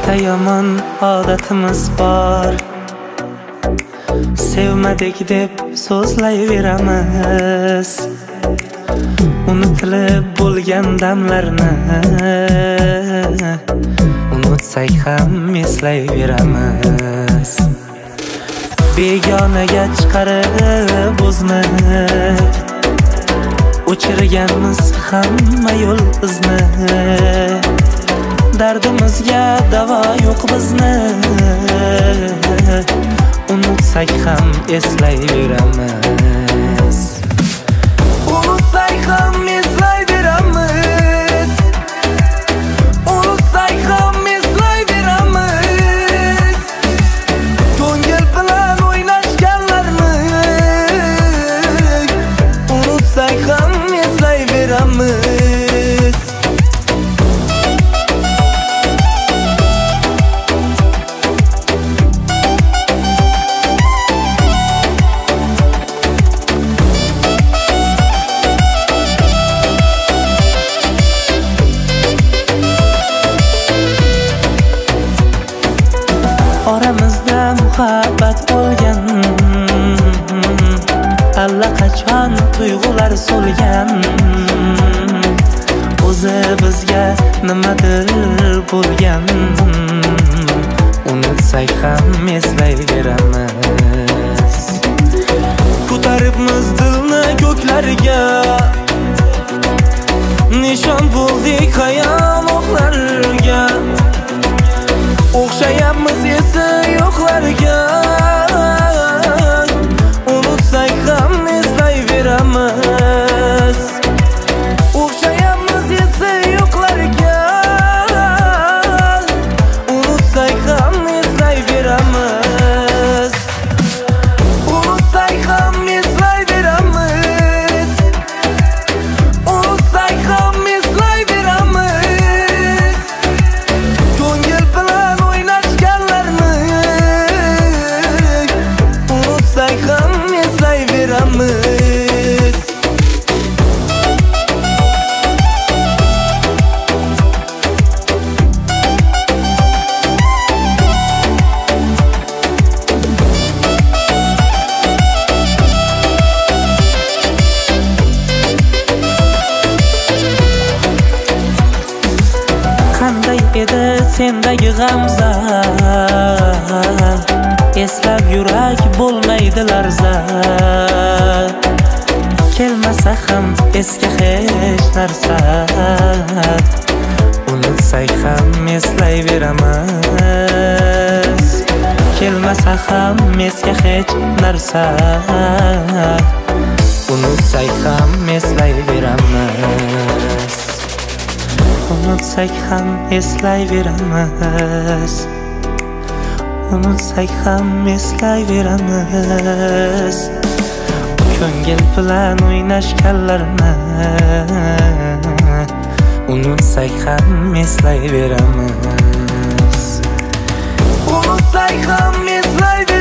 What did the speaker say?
Bitta yomon odatimiz bor, sevmadik deb so'zlayveramiz. Unutilib bo'lgan damlarni unutsak ham eslayveramiz. Begonaga chiqarib o'zni o'chirganmiz hamma yo'l izni. Dardimizga davo yo'q bizni, unutsak ham eslayveramiz. Unutsak ham eslayveramiz. Unutsak ham eslayveramiz. Ko'ngil bilan o'ynashganlarni unutsak ham eslayveramiz. Oramizda muhabbat bo'lgan, allaqachon tuyg'ular so'lgan. O'zi bizga nimadir bo'lgan, unutsak ham eslayveramiz. Ko'taribmiz dilni ko'klarga, nishon bo'ldik qayomoqlarga. O'xshayapmiz esi yo'qlarga, unutsak ham eslayveramiz. O'xshayapmiz esi yo'qlarga, unutsak ham eslayveramiz. Unutsak ham eslayveramiz. Unutsak ham eslayveramiz. Ko'ngil bilan o'ynashganlarni unutsak ham eslayveramiz. Qanday edi sendagi g'amza, eslab yurak bo'lmaydi larza. Kelmasa ham esga hech narsa, unutsak ham eslayveramiz. Kelmasa ham esga hech narsa, unutsak ham eslayveramiz. Unutsak ham eslayveramiz. Unutsak ham eslayveramiz. Ko'ngil bilan o'ynashganlarni unutsak ham eslayveramiz. Unutsak ham eslayveramiz.